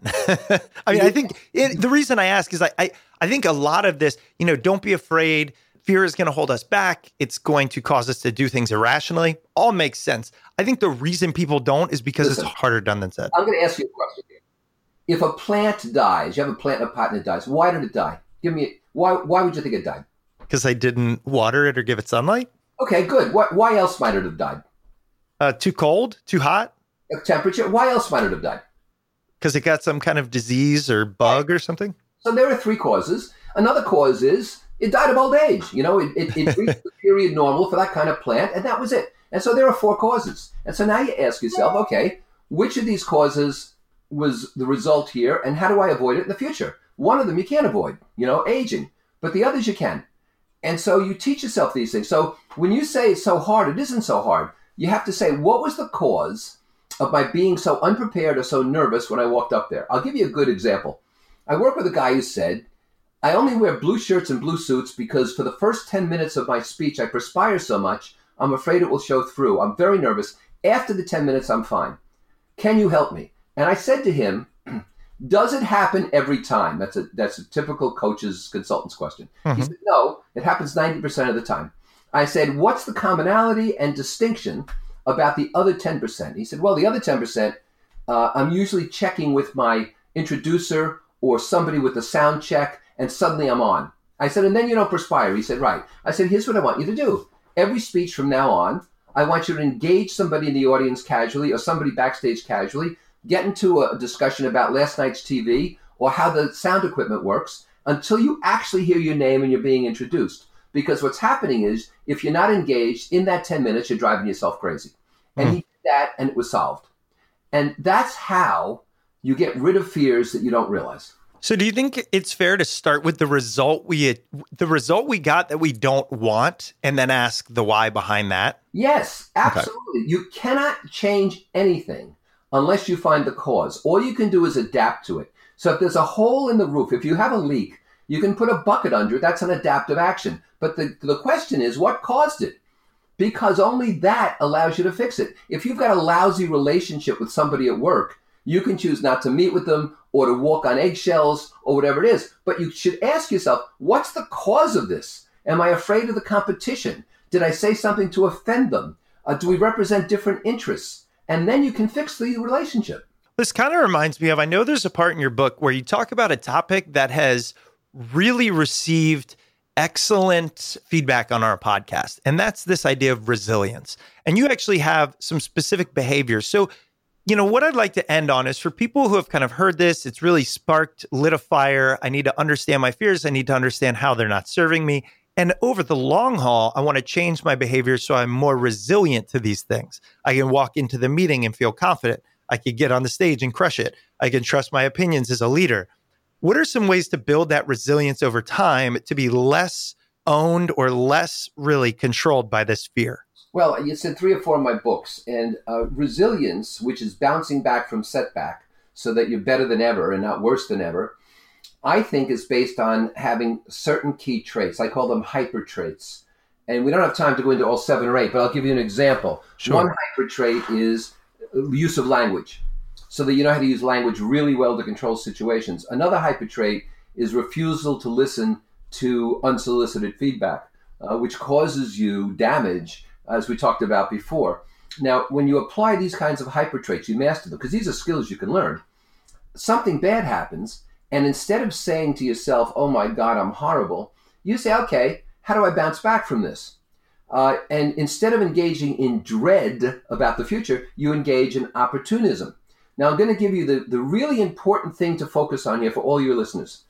H: I think the reason I ask is I think a lot of this, don't be afraid. Fear is going to hold us back. It's going to cause us to do things irrationally. All makes sense. I think the reason people don't is because it's harder done than said.
I: I'm going to ask you a question here. If a plant dies, you have a plant in a pot and it dies, why did it die? Why would you think it died?
H: Because I didn't water it or give it sunlight?
I: Okay, good. Why else might it have died?
H: Too cold? Too hot?
I: Temperature? Why else might it have died?
H: Because it got some kind of disease or bug or something?
I: So there are three causes. Another cause is It died of old age. It reached the period normal for that kind of plant, and that was it. And so there are 4 causes. And so now you ask yourself, okay, which of these causes was the result here, and how do I avoid it in the future? One of them you can't avoid, aging, but the others you can. And so you teach yourself these things. So when you say it's so hard, it isn't so hard. You have to say, what was the cause of my being so unprepared or so nervous when I walked up there? I'll give you a good example. I work with a guy who said, I only wear blue shirts and blue suits because for the first 10 minutes of my speech, I perspire so much, I'm afraid it will show through. I'm very nervous. After the 10 minutes, I'm fine. Can you help me? And I said to him, does it happen every time? That's a typical coach's consultant's question. He said, no, it happens 90% of the time. I said, what's the commonality and distinction about the other 10%? He said, well, the other 10%, I'm usually checking with my introducer or somebody with a sound check, and suddenly I'm on. I said, and then you don't perspire. He said, right. I said, here's what I want you to do. Every speech from now on, I want you to engage somebody in the audience casually or somebody backstage casually, get into a discussion about last night's TV or how the sound equipment works until you actually hear your name and you're being introduced. Because what's happening is, if you're not engaged in that 10 minutes, you're driving yourself crazy. And he did that, and it was solved. And that's how you get rid of fears that you don't realize.
H: So do you think it's fair to start with the result we got that we don't want, and then ask the why behind that?
I: Yes, absolutely. Okay. You cannot change anything unless you find the cause. All you can do is adapt to it. So if there's a hole in the roof, if you have a leak, you can put a bucket under it. That's an adaptive action. But the question is, what caused it? Because only that allows you to fix it. If you've got a lousy relationship with somebody at work, you can choose not to meet with them or to walk on eggshells or whatever it is. But you should ask yourself, what's the cause of this? Am I afraid of the competition? Did I say something to offend them? Do we represent different interests? And then you can fix the relationship.
H: This kind of reminds me of, I know there's a part in your book where you talk about a topic that has really received excellent feedback on our podcast. And that's this idea of resilience. And you actually have some specific behaviors. So, what I'd like to end on is, for people who have kind of heard this, it's really lit a fire. I need to understand my fears. I need to understand how they're not serving me. And over the long haul, I want to change my behavior so I'm more resilient to these things. I can walk into the meeting and feel confident. I can get on the stage and crush it. I can trust my opinions as a leader. What are some ways to build that resilience over time to be less owned or less really controlled by this fear?
I: Well, it's in 3 or 4 of my books. And resilience, which is bouncing back from setback so that you're better than ever and not worse than ever, I think is based on having certain key traits. I call them hyper traits. And we don't have time to go into all 7 or 8, but I'll give you an example. Sure. One hyper trait is use of language, so that you know how to use language really well to control situations. Another hyper trait is refusal to listen to unsolicited feedback, which causes you damage, as we talked about before. Now, when you apply these kinds of hyper traits, you master them, because these are skills you can learn. Something bad happens, and instead of saying to yourself, oh my God, I'm horrible, you say, okay, how do I bounce back from this? And instead of engaging in dread about the future, you engage in opportunism. Now, I'm going to give you the really important thing to focus on here for all your listeners.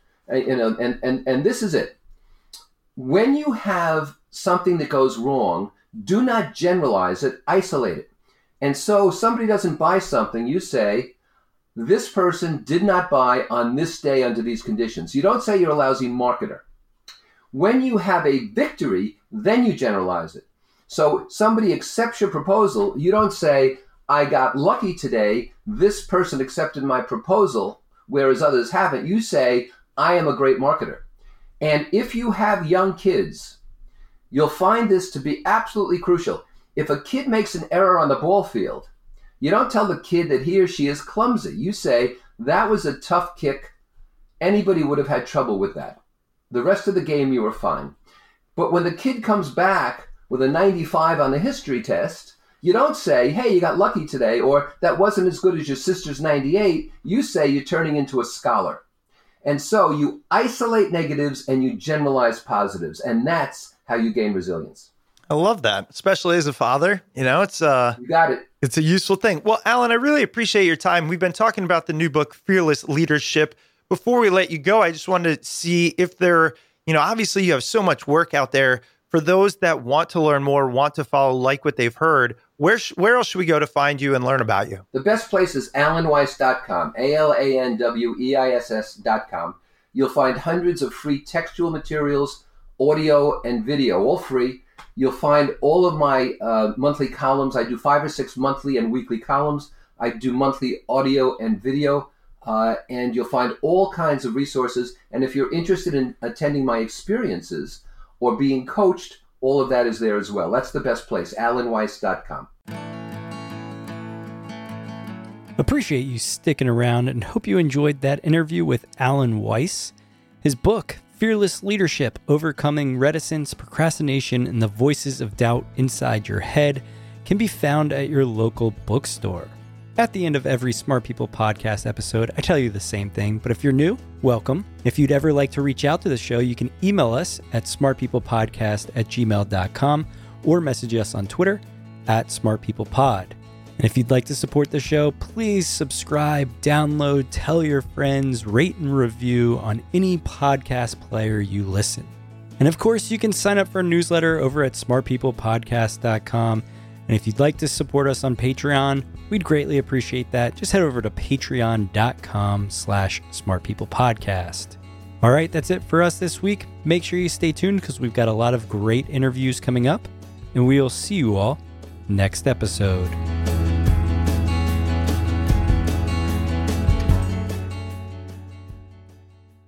I: And this is it. When you have something that goes wrong, do not generalize it, isolate it. And so somebody doesn't buy something, you say, this person did not buy on this day under these conditions. You don't say you're a lousy marketer. When you have a victory, then you generalize it. So somebody accepts your proposal, you don't say, I got lucky today, this person accepted my proposal, whereas others haven't. You say, I am a great marketer. And if you have young kids, you'll find this to be absolutely crucial. If a kid makes an error on the ball field, you don't tell the kid that he or she is clumsy. You say, that was a tough kick. Anybody would have had trouble with that. The rest of the game, you were fine. But when the kid comes back with a 95 on the history test, you don't say, hey, you got lucky today, or that wasn't as good as your sister's 98. You say you're turning into a scholar. And so you isolate negatives and you generalize positives. And that's how you gain resilience.
H: I love that, especially as a father. You got it. It's a useful thing. Well, Alan, I really appreciate your time. We've been talking about the new book, Fearless Leadership. Before we let you go, I just wanted to see if there Obviously you have so much work out there. For those that want to learn more, want to follow, like what they've heard, where else should we go to find you and learn about you?
I: The best place is alanweiss.com, ALANWEISS.com. You'll find hundreds of free textual materials, audio and video, all free. You'll find all of my monthly columns. I do 5 or 6 monthly and weekly columns. I do monthly audio and video, and you'll find all kinds of resources. And if you're interested in attending my experiences or being coached, all of that is there as well. That's the best place, alanweiss.com.
F: Appreciate you sticking around and hope you enjoyed that interview with Alan Weiss. His book, Fearless Leadership: Overcoming Reticence, Procrastination, and the Voices of Doubt Inside Your Head, can be found at your local bookstore. At the end of every Smart People Podcast episode, I tell you the same thing, but if you're new, welcome. If you'd ever like to reach out to the show, you can email us at smartpeoplepodcast@gmail.com or message us on Twitter @smartpeoplepod. And if you'd like to support the show, please subscribe, download, tell your friends, rate and review on any podcast player you listen. And of course, you can sign up for a newsletter over at smartpeoplepodcast.com. And if you'd like to support us on Patreon, we'd greatly appreciate that. Just head over to patreon.com/smartpeoplepodcast. All right, that's it for us this week. Make sure you stay tuned because we've got a lot of great interviews coming up. And we'll see you all next episode.